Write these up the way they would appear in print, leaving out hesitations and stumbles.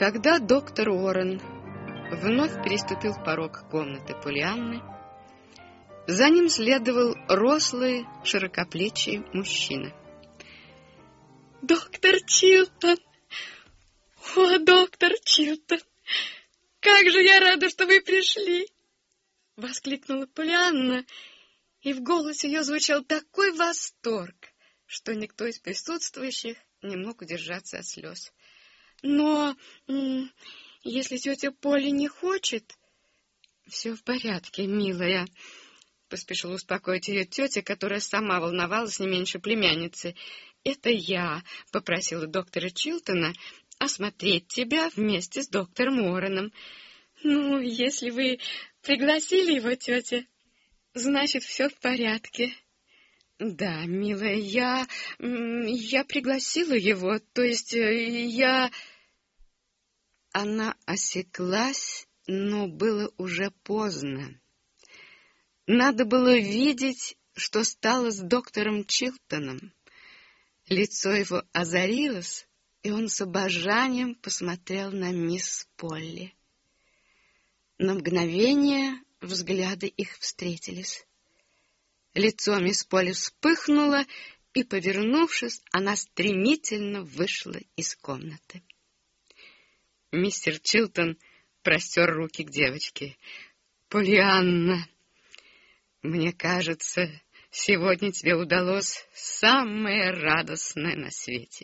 Когда доктор Уоррен вновь переступил порог комнаты Поллианны, за ним следовал рослый, широкоплечий мужчина. «Доктор Чилтон! О, доктор Чилтон! Как же я рада, что вы пришли!» — воскликнула Поллианна, и в голосе ее звучал такой восторг, что никто из присутствующих не мог удержаться от слез. «Но если тетя Полли не хочет...» «Все в порядке, милая», — поспешила успокоить ее тетя, которая сама волновалась не меньше племянницы. «Это я попросила доктора Чилтона осмотреть тебя вместе с доктором Уорреном». «Ну, если вы пригласили его, тетя, значит, все в порядке». «Да, милая, я пригласила его, то есть я...» Она осеклась, но было уже поздно. Надо было видеть, что стало с доктором Чилтоном. Лицо его озарилось, и он с обожанием посмотрел на мисс Полли. На мгновение взгляды их встретились. Лицо мисс Полли вспыхнуло, и, повернувшись, она стремительно вышла из комнаты. Мистер Чилтон простер руки к девочке. «Поллианна, мне кажется, сегодня тебе удалось самое радостное на свете».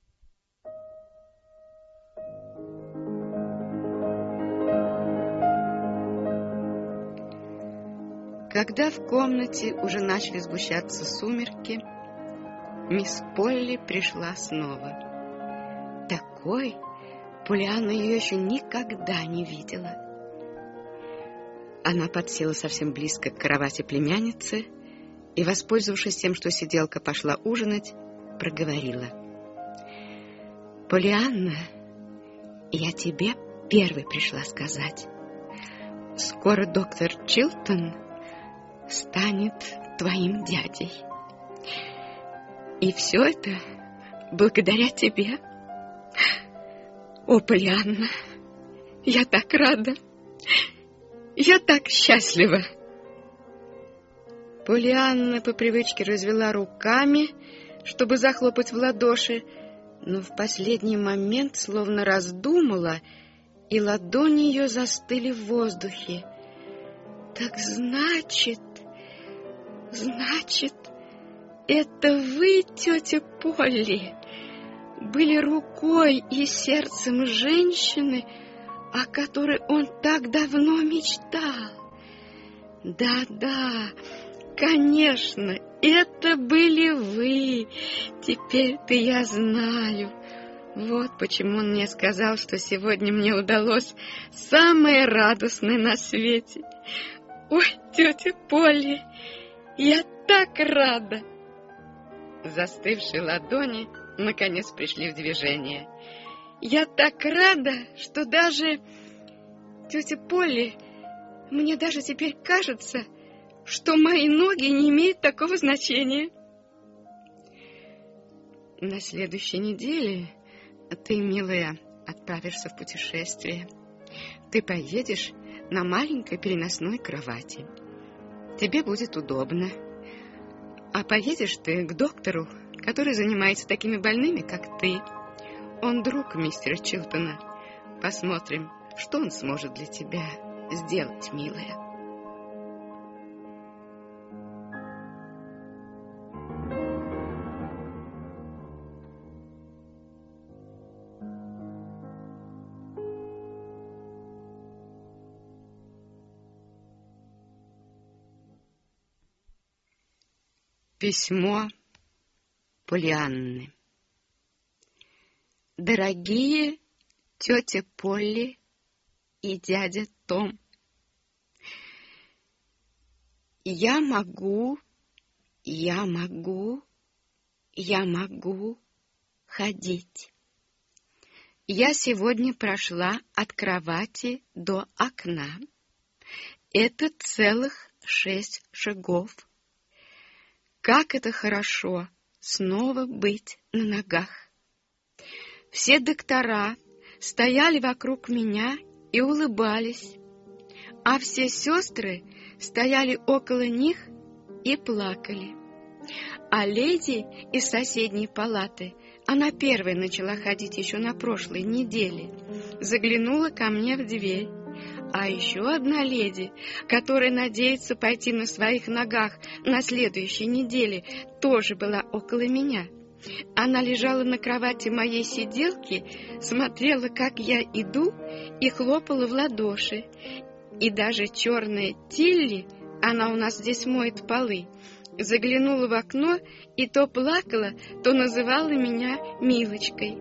Когда в комнате уже начали сгущаться сумерки, мисс Полли пришла снова. Такой Поллианна ее еще никогда не видела. Она подсела совсем близко к кровати племянницы и, воспользовавшись тем, что сиделка пошла ужинать, проговорила: «Поллианна, я тебе первой пришла сказать. Скоро доктор Чилтон станет твоим дядей. И все это благодаря тебе. О, Поллианна, я так рада, я так счастлива». Поллианна по привычке развела руками, чтобы захлопать в ладоши, но в последний момент словно раздумала, и ладони ее застыли в воздухе. «Так значит, это вы, тетя Полли, были рукой и сердцем женщины, о которой он так давно мечтал? Да, конечно, это были вы. Теперь-то я знаю. Вот почему он мне сказал, что сегодня мне удалось самое радостное на свете. Ой, тетя Полли, я так рада!» Застывшие ладони наконец пришли в движение. «Я так рада, что даже, тетя Полли, мне даже теперь кажется, что мои ноги не имеют такого значения». «На следующей неделе ты, милая, отправишься в путешествие. Ты поедешь на маленькой переносной кровати. Тебе будет удобно. А поедешь ты к доктору, который занимается такими больными, как ты. Он друг мистера Чилтона. Посмотрим, что он сможет для тебя сделать, милая». Письмо Поллианны. Дорогие тетя Полли и дядя Том, я могу ходить. Я сегодня прошла от кровати до окна. Это целых 6 шагов. Как это хорошо снова быть на ногах. Все доктора стояли вокруг меня и улыбались, а все сестры стояли около них и плакали. А леди из соседней палаты, она первой начала ходить еще на прошлой неделе, заглянула ко мне в дверь. А еще одна леди, которая надеется пойти на своих ногах на следующей неделе, тоже была около меня. Она лежала на кровати моей сиделки, смотрела, как я иду, и хлопала в ладоши. И даже черная Тилли, она у нас здесь моет полы, заглянула в окно и то плакала, то называла меня Милочкой.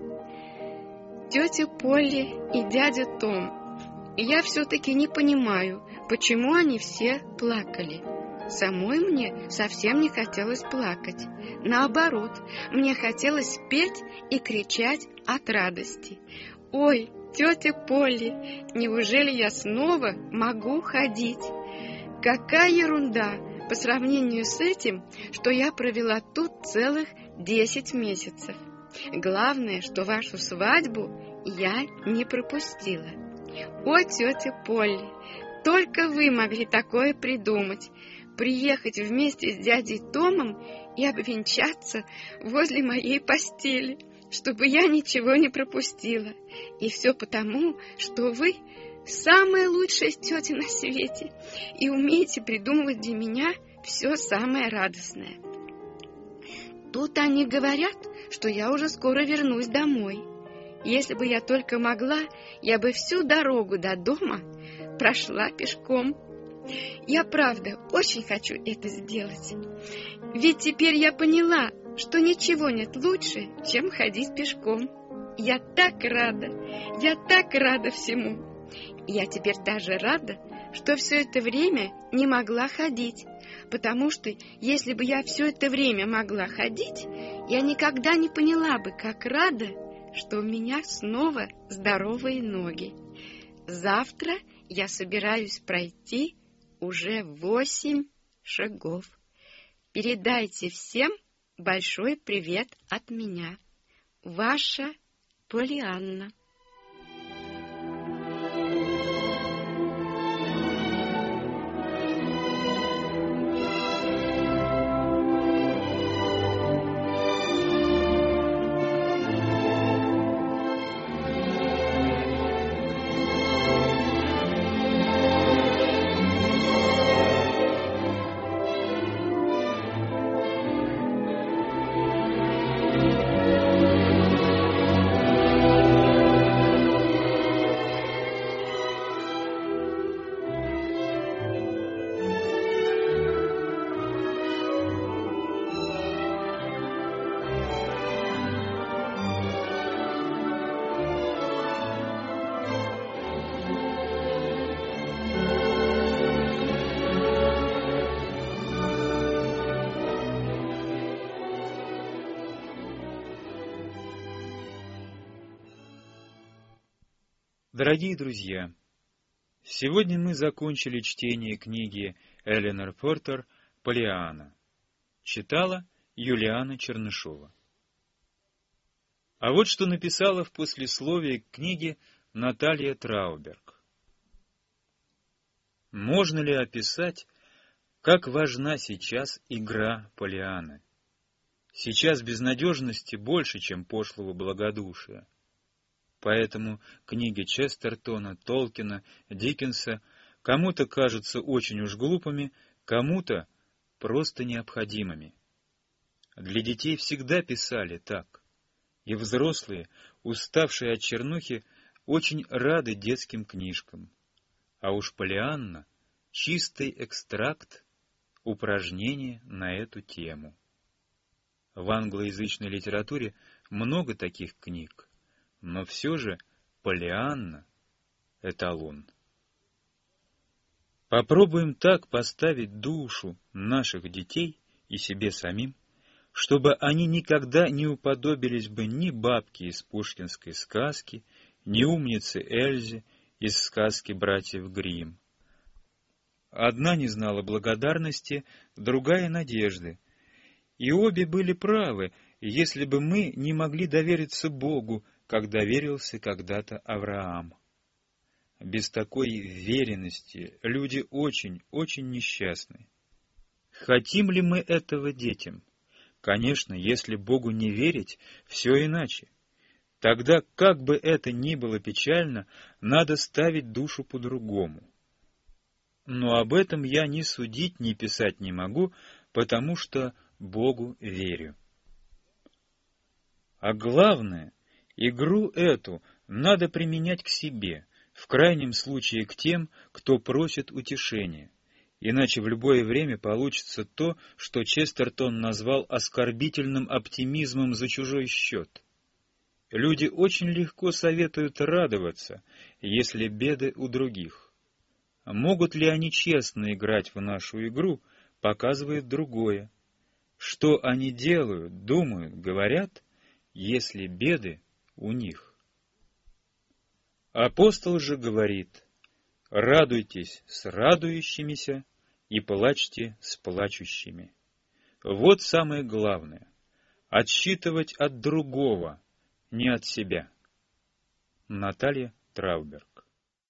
Тетя Полли и дядя Том. Я все-таки не понимаю, почему они все плакали. Самой мне совсем не хотелось плакать. Наоборот, мне хотелось петь и кричать от радости. «Ой, тетя Полли, неужели я снова могу ходить? Какая ерунда по сравнению с этим, что я провела тут целых 10 месяцев. Главное, что вашу свадьбу я не пропустила. О, тетя Полли, только вы могли такое придумать, приехать вместе с дядей Томом и обвенчаться возле моей постели, чтобы я ничего не пропустила. И все потому, что вы самая лучшая тетя на свете и умеете придумывать для меня все самое радостное. Тут они говорят, что я уже скоро вернусь домой. Если бы я только могла, я бы всю дорогу до дома прошла пешком. Я, правда, очень хочу это сделать. Ведь теперь я поняла, что ничего нет лучше, чем ходить пешком. Я так рада всему. Я теперь даже рада, что все это время не могла ходить, потому что если бы я все это время могла ходить, я никогда не поняла бы, как рада, что у меня снова здоровые ноги. Завтра я собираюсь пройти уже 8 шагов. Передайте всем большой привет от меня. Ваша Полианна. Дорогие друзья, сегодня мы закончили чтение книги Эленор Портер «Полианна». Читала Юлиана Чернышова. А вот что написала в послесловии к книге Наталья Трауберг. Можно ли описать, как важна сейчас игра Полианны? Сейчас безнадежности больше, чем пошлого благодушия. Поэтому книги Честертона, Толкина, Диккенса кому-то кажутся очень уж глупыми, кому-то просто необходимыми. Для детей всегда писали так, и взрослые, уставшие от чернухи, очень рады детским книжкам. А уж Полианна — чистый экстракт, упражнение на эту тему. В англоязычной литературе много таких книг. Но все же Полианна — эталон. Попробуем так поставить душу наших детей и себе самим, чтобы они никогда не уподобились бы ни бабке из пушкинской сказки, ни умнице Эльзе из сказки братьев Гримм. Одна не знала благодарности, другая — надежды. И обе были правы, если бы мы не могли довериться Богу, как доверился когда-то Авраам. Без такой веренности люди очень несчастны. Хотим ли мы этого детям? Конечно, если Богу не верить, все иначе. Тогда, как бы это ни было печально, надо ставить душу по-другому. Но об этом я ни судить, ни писать не могу, потому что Богу верю. А главное, игру эту надо применять к себе, в крайнем случае к тем, кто просит утешения. Иначе в любое время получится то, что Честертон назвал оскорбительным оптимизмом за чужой счет. Люди очень легко советуют радоваться, если беды у других. Могут ли они честно играть в нашу игру, показывает другое. Что они делают, думают, говорят, если беды у них? Апостол же говорит: радуйтесь с радующимися и плачьте с плачущими. Вот самое главное — отсчитывать от другого, не от себя. Наталья Траубер.